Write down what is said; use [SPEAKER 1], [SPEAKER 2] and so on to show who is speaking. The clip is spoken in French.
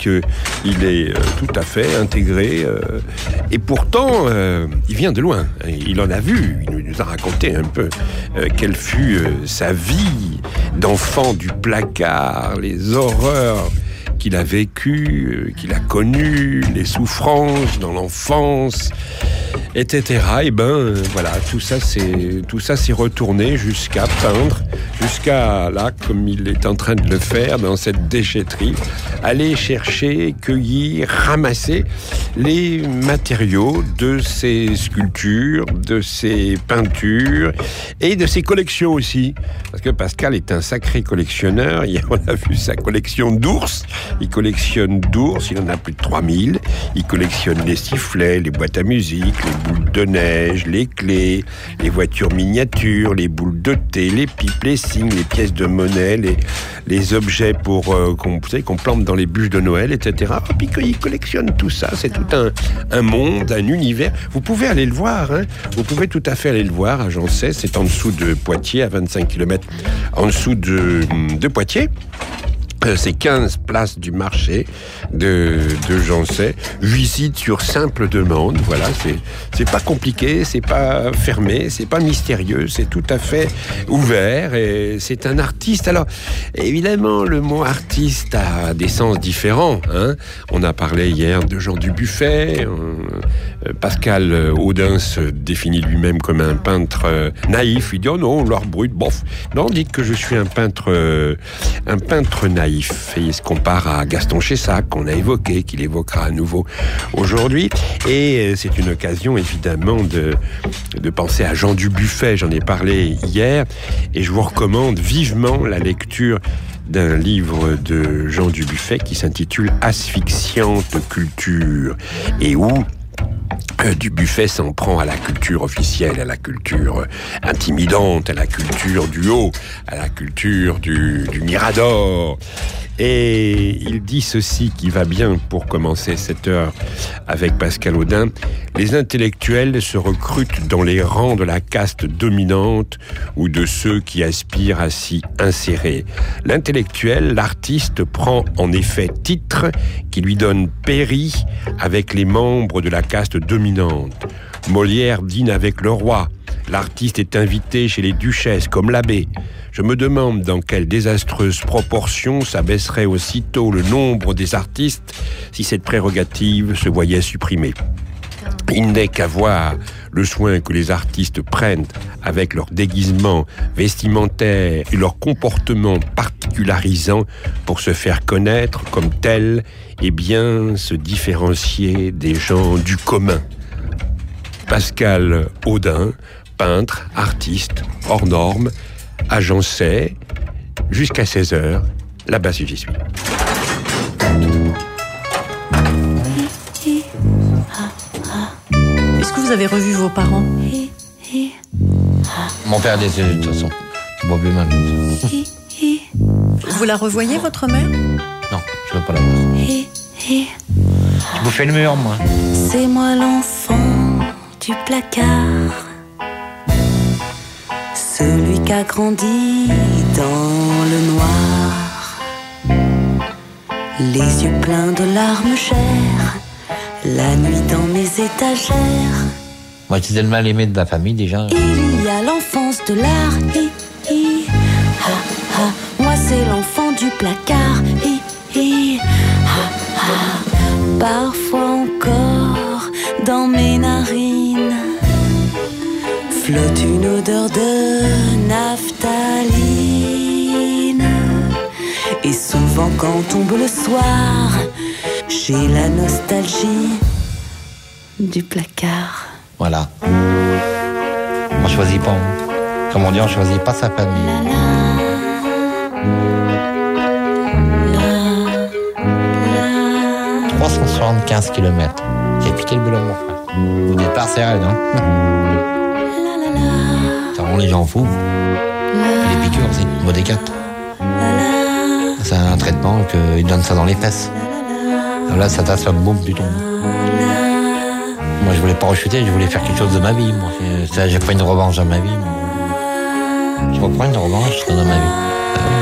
[SPEAKER 1] qu'il est tout à fait intégré. Et pourtant, il vient de loin. Il en a vu. Il nous a raconté un peu quelle fut sa vie d'enfant du placard, les horreurs qu'il a vécues, qu'il a connues, les souffrances dans l'enfance, etc. Et voilà, tout ça s'est retourné jusqu'à peindre, jusqu'à là, comme il est en train de le faire dans cette déchetterie, aller chercher, cueillir, ramasser les matériaux de ses sculptures, de ses peintures et de ses collections aussi. Parce que Pascal est un sacré collectionneur. On a vu sa collection d'ours. Il collectionne d'ours, il en a plus de 3000. Il collectionne les sifflets, les boîtes à musique, les boules de neige, les clés, les voitures miniatures, les boules de thé, les pipes, les signes, les pièces de monnaie, les objets qu'on plante dans les bûches de Noël, etc. Et puis il collectionne tout ça. C'est tout un monde, un univers. Vous pouvez aller le voir. Vous pouvez tout à fait aller le voir à Jancey. C'est en dessous de Poitiers, à 25 km en dessous de Poitiers. C'est 15 places du marché de Jancey. Visite sur simple demande. Voilà, c'est pas compliqué, c'est pas fermé, c'est pas mystérieux, c'est tout à fait ouvert et c'est un artiste. Alors, évidemment, le mot artiste a des sens différents. On a parlé hier de Jean Dubuffet. Pascal Audin se définit lui-même comme un peintre naïf. Il dit oh non, l'art brut, bof. Non, dites que je suis un peintre naïf. Et il se compare à Gaston Chessac qu'on a évoqué, qu'il évoquera à nouveau aujourd'hui. Et c'est une occasion évidemment de penser à Jean Dubuffet. J'en ai parlé hier et je vous recommande vivement la lecture d'un livre de Jean Dubuffet qui s'intitule Asphyxiante culture et où Dubuffet s'en prend à la culture officielle, à la culture intimidante, à la culture du haut, à la culture du Mirador. Et il dit ceci qui va bien pour commencer cette heure avec Pascal Audin. Les intellectuels se recrutent dans les rangs de la caste dominante ou de ceux qui aspirent à s'y insérer. L'intellectuel, l'artiste, prend en effet titre qui lui donne péri avec les membres de la caste dominante. Molière dîne avec le roi. L'artiste est invité chez les duchesses comme l'abbé. Je me demande dans quelle désastreuse proportion s'abaisserait aussitôt le nombre des artistes si cette prérogative se voyait supprimée. Il n'est qu'à voir le soin que les artistes prennent avec leur déguisement vestimentaire et leur comportement particularisant pour se faire connaître comme tels et bien se différencier des gens du commun. Pascal Audin, peintre, artiste, hors norme, à Jancey, jusqu'à 16h, là-bas si j'y suis.
[SPEAKER 2] Est-ce que vous avez revu vos parents ?
[SPEAKER 3] Mon père est décédé de toute façon. Je vois plus mal.
[SPEAKER 2] Vous la revoyez, votre mère ?
[SPEAKER 3] Non, je veux pas la voir. Je bouffais le mur, moi.
[SPEAKER 4] C'est moi l'enfant du placard, celui qui a grandi dans le noir, les yeux pleins de larmes chères, la nuit dans mes étagères.
[SPEAKER 3] Moi, j'étais le mal aimé de la famille déjà.
[SPEAKER 4] Il y a l'enfance de l'art, moi c'est l'enfant du placard, parfois encore dans mes narines flotte une odeur de naphtaline. Et souvent quand tombe le soir, j'ai la nostalgie du placard.
[SPEAKER 3] Voilà. On choisit pas. Comme on dit, on choisit pas sa famille. 375 km. J'ai piqué le boulot, mon frère. Au départ, c'est rien, hein. Ça rend les gens fous. Et les piqûres aussi, Modécat. C'est un traitement qu'ils donnent ça dans les fesses. Là, ça t'assomme, boum, du tout. Moi, je voulais pas rechuter, je voulais faire quelque chose de ma vie. Moi. J'ai pris une revanche dans ma vie. Je reprends une revanche dans ma vie.